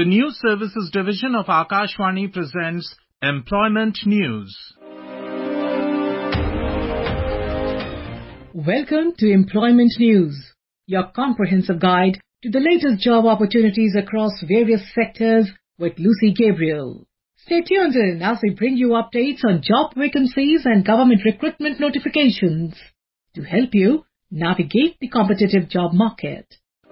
News Services Division of Akashvani presents Employment News. Welcome to Employment News, your comprehensive guide to the latest job opportunities across various sectors with Lucy Gabriel. Stay tuned in as we bring you updates on job vacancies and government recruitment notifications to help you navigate the competitive job market.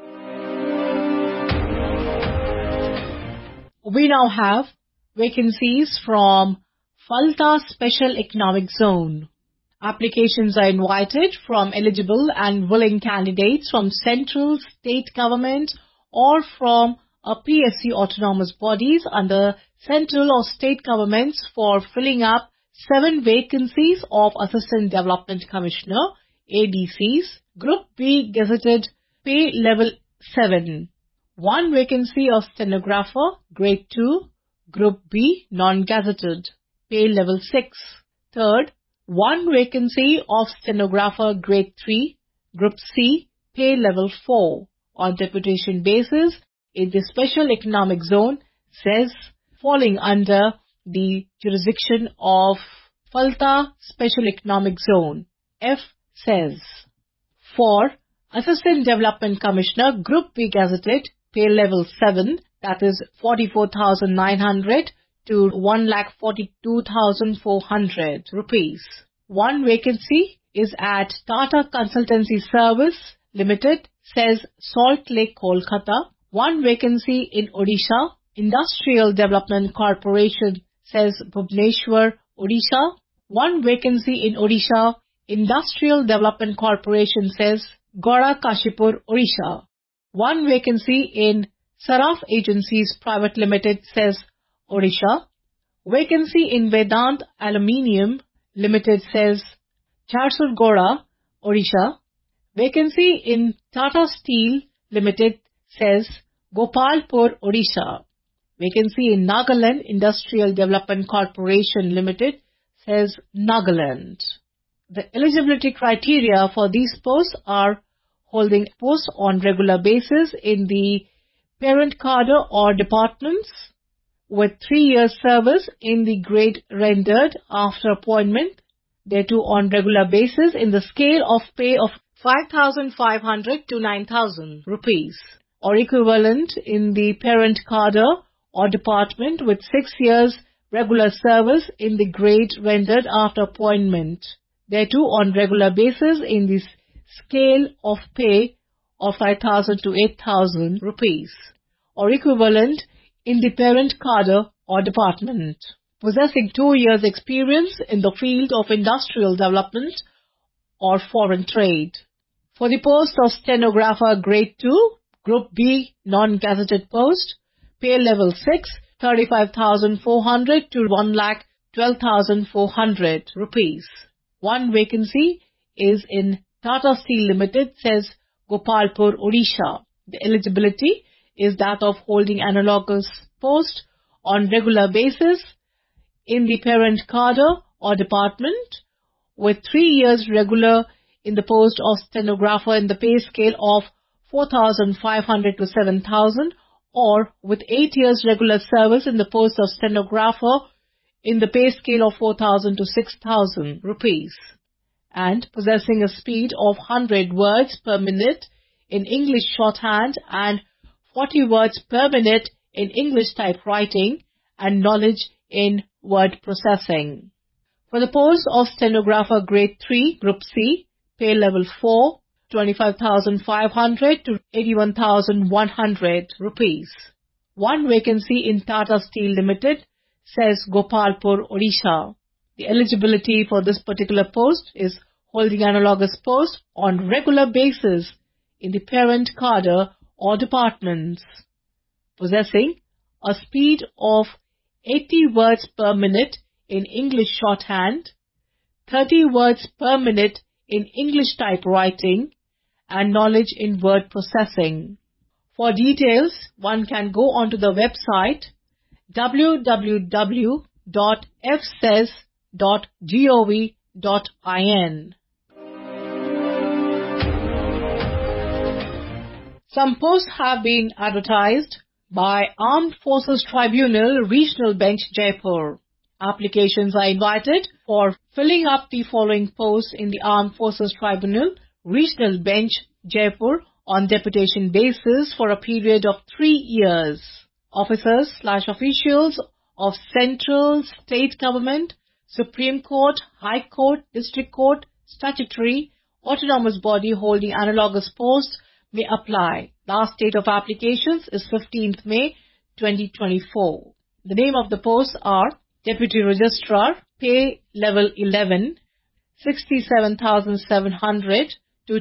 We now have vacancies from Falta Special Economic Zone. Applications are invited from eligible and willing candidates from central, state government or from a PSU autonomous bodies under central or state governments for filling up 7 vacancies of Assistant Development Commissioner, ADCs, Group B gazetted pay level 7. 1 vacancy of stenographer, grade 2, Group B, non-gazetted, pay level 6. Third, 1 vacancy of stenographer, grade 3, Group C, pay level 4, on deputation basis in the Special Economic Zone, says, falling under the jurisdiction of Falta Special Economic Zone, F says. For Assistant Development Commissioner, Group B gazetted, pay level 7, that is 44,900 to 1,42,400 rupees. 1 vacancy is at Tata Consultancy Service Limited, says Salt Lake, Kolkata. 1 vacancy in Odisha, Industrial Development Corporation, says Bhubaneswar, Odisha. 1 vacancy in Odisha, Industrial Development Corporation, says Gora Kashipur, Odisha. 1 vacancy in Saraf Agencies Private Limited, says Odisha. Vacancy in Vedant Aluminium Limited, says Jharsuguda, Odisha. Vacancy in Tata Steel Limited, says Gopalpur, Odisha. Vacancy in Nagaland Industrial Development Corporation Limited, says Nagaland. The eligibility criteria for these posts are holding posts on regular basis in the parent cadre or departments with 3 years service in the grade rendered after appointment, thereto on regular basis in the scale of pay of 5,500 to 9,000 rupees or equivalent in the parent cadre or department with 6 years regular service in the grade rendered after appointment, thereto on regular basis in the scale of pay of 5,000 to 8,000 rupees or equivalent in the parent cadre or department, possessing 2 years experience in the field of industrial development or foreign trade. For the post of stenographer grade 2, Group B non-gazetted post, pay level 6, 35,400 to 1,12,400 rupees. 1 vacancy is in Tata Steel Limited, says Gopalpur, Odisha. The eligibility is that of holding analogous post on regular basis in the parent cadre or department with 3 years regular in the post of stenographer in the pay scale of 4,500 to 7,000 or with 8 years regular service in the post of stenographer in the pay scale of 4,000 to 6,000 rupees and possessing a speed of 100 words per minute in English shorthand and 40 words per minute in English typewriting and knowledge in word processing. For the post of stenographer grade 3, Group C, pay level 4, 25,500 to 81,100 rupees. 1 vacancy in Tata Steel Limited, says Gopalpur, Odisha. The eligibility for this particular post is holding analogous post on regular basis in the parent cadre or departments, possessing a speed of 80 words per minute in English shorthand, 30 words per minute in English typewriting, and knowledge in word processing. For details, one can go onto the website www.fsays.gov.in. Some posts have been advertised. by Armed Forces Tribunal, Regional Bench, Jaipur. Applications are invited for filling up the following posts in the Armed Forces Tribunal, Regional Bench, Jaipur on deputation basis for a period of 3 years. Officers/officials of Central, State Government, Supreme Court, High Court, District Court, Statutory, Autonomous Body holding analogous posts may apply. Last date of applications is 15th May 2024. The name of the posts are Deputy Registrar, pay level 11, 67,700 to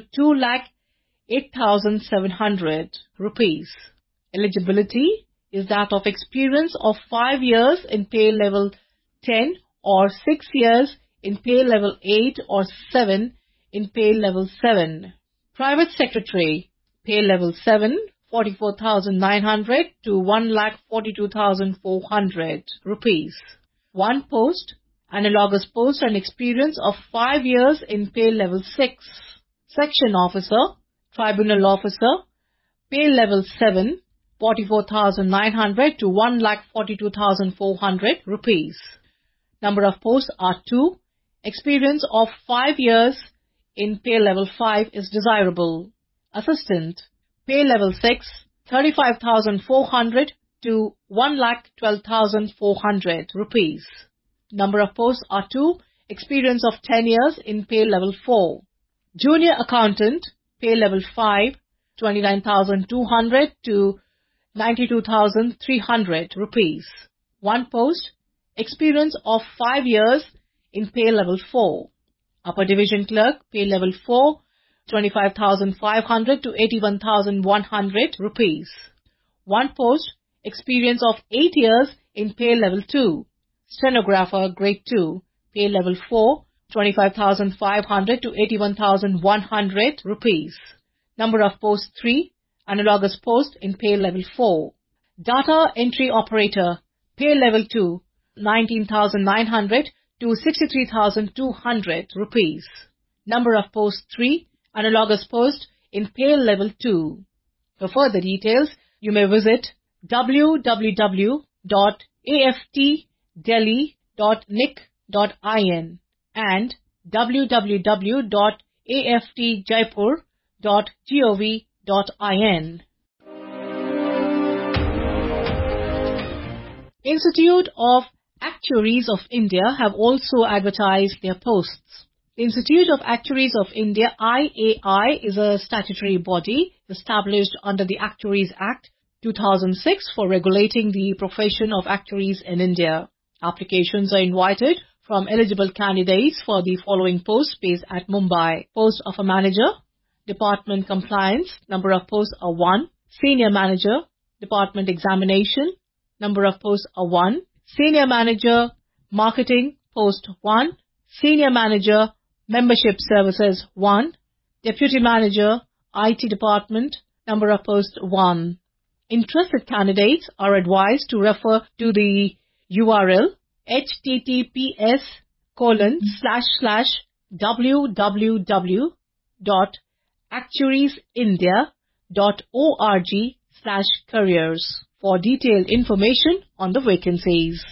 2,08,700 rupees. Eligibility is that of experience of 5 years in pay level 10 or 6 years in pay level 8 or 7 in pay level 7. Private Secretary, pay level 7, 44,900 to 1,42,400 rupees. One post, analogous post and experience of 5 years in pay level 6. Section Officer, Tribunal Officer, pay level 7, 44,900 to 1,42,400 rupees. Number of posts are 2. Experience of 5 years in pay level 5 is desirable. Assistant, pay level 6, 35,400 to 1,12,400 rupees. Number of posts are 2. Experience of 10 years in pay level 4. Junior Accountant, pay level 5, 29,200 to 92,300 rupees. One post, experience of 5 years in pay level 4. Upper Division Clerk, pay level 4, 25,500 to 81,100 rupees. One post, experience of 8 years in pay level 2. Stenographer, grade 2, pay level 4, 25,500 to 81,100 rupees. Number of posts 3, analogous post in pay level 4. Data Entry Operator, pay level 2, 19,900 to 63,200 rupees. Number of posts 3, analogous post in pay level 2. For further details, you may visit www.aftdelhi.nic.in and www.aftjaipur.gov.in. Institute of Actuaries of India have also advertised their posts. The Institute of Actuaries of India, IAI, is a statutory body established under the Actuaries Act 2006 for regulating the profession of actuaries in India. Applications are invited from eligible candidates for the following posts based at Mumbai. Post of a Manager, Department Compliance, number of posts are 1. Senior Manager, Department Examination, number of posts are 1. Senior Manager, Marketing, post 1. Senior Manager, Membership Services, 1. Deputy Manager, IT Department, number of posts 1. Interested candidates are advised to refer to the URL https://www.actuariesindia.org/careers for detailed information on the vacancies.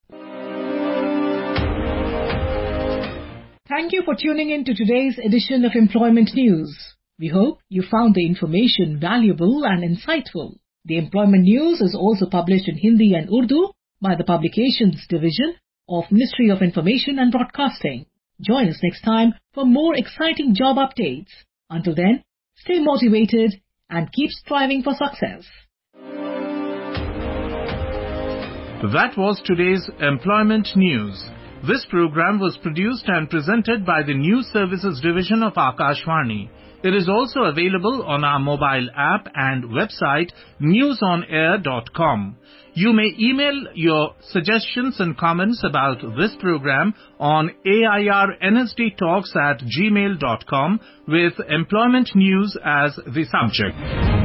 Thank you for tuning in to today's edition of Employment News. We hope you found the information valuable and insightful. The Employment News is also published in Hindi and Urdu by the Publications Division of Ministry of Information and Broadcasting. Join us next time for more exciting job updates. Until then, stay motivated and keep striving for success. That was today's Employment News. This program was produced and presented by the News Services Division of Akashvani. It is also available on our mobile app and website newsonair.com. You may email your suggestions and comments about this program on airnsdtalks@gmail.com with Employment News as the subject.